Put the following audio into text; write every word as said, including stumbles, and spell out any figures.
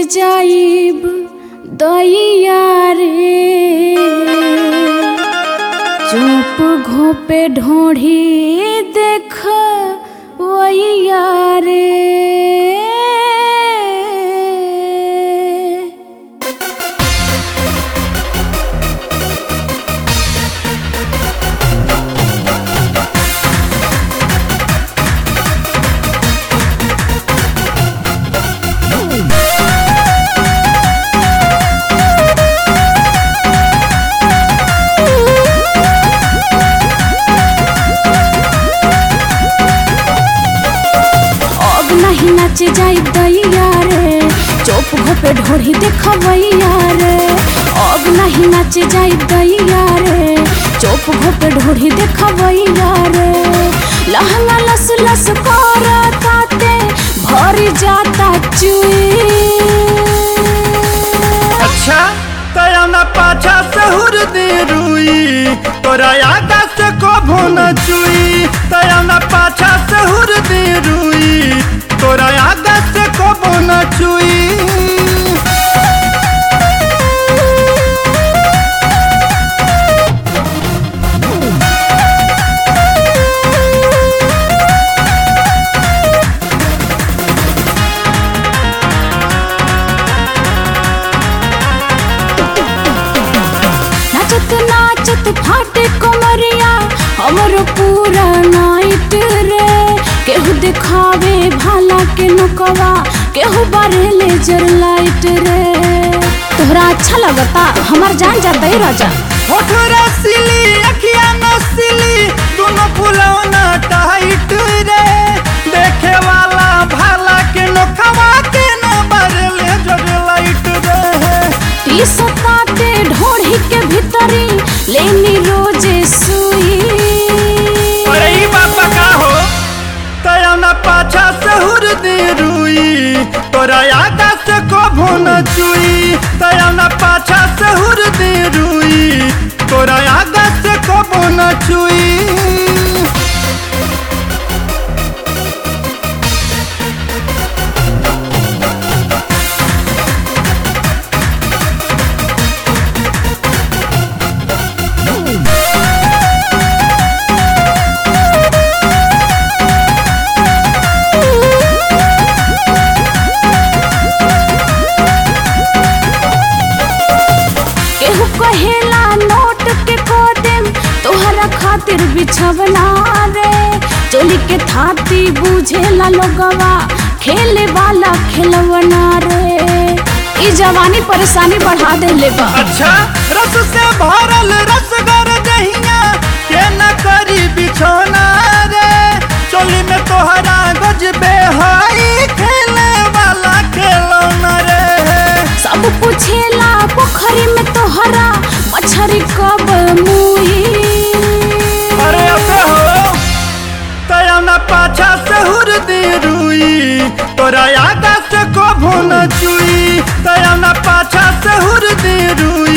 जाइब दैया रे, चुप घोपे ढोढ़ी देख वैया रे। नाच जाई दैया रे, चुप घोपे ढोढ़ी देखवैया रे। अब नहीं नाच जाई दैया रे, चुप घोपे ढोढ़ी देखवैया रे। लहंगा लस लस करताते भर जाता चुई। अच्छा तया ना पाछा सहुर दे रुई, तोरा आगा से कभो न चुई। तया ना पाछा सहुर दे रुई, तोरा आगा से कभो न चुई। नाचत नाचत फाटे कमरिया हमर पूरा नाइट रे। केहू दिखावे भाला के नकवा, केहू बारे लेजर लाइट रे। तोहरा अच्छा लगता हमार जान जाता ही राजा। होठ रसीली अखियां नसीली, दोनों फुलौना टाइट रे। देखे वाला भाला के नकवा के न बारे लेजर लाइट रे। टी सताते ढोढ़ी के भीतरी लेनी रोजे सुई। अरे ई बाबा का हो तया ना पाछा सहुर दे रुई, तोरा आगा से कभो न चुई। तया ना पाछा सहुर दे रुई, तोरा आगा से कभो न चुई। कहेला नोट के कोदेम तोहरा खातिर बिछवना रे। चोली के थाती बुझेला लोगवा, खेले वाला खेलवना रे। ई जवानी परेशानी बढ़ा दे ले बा। अच्छा रस से भरल रसगर दहिया के न करी बिछौना रे। चोली में तोहरा गजबे हाई खेले वाला खेलौना रे। सब पूछेला पोखरी में तोहरा मछरी कब मुई। अरे अबे हो तया ना पाछा सहुर दे रुई, तोरा आगा से कभो न चुई। तया ना पाछा सहुर दे रुई,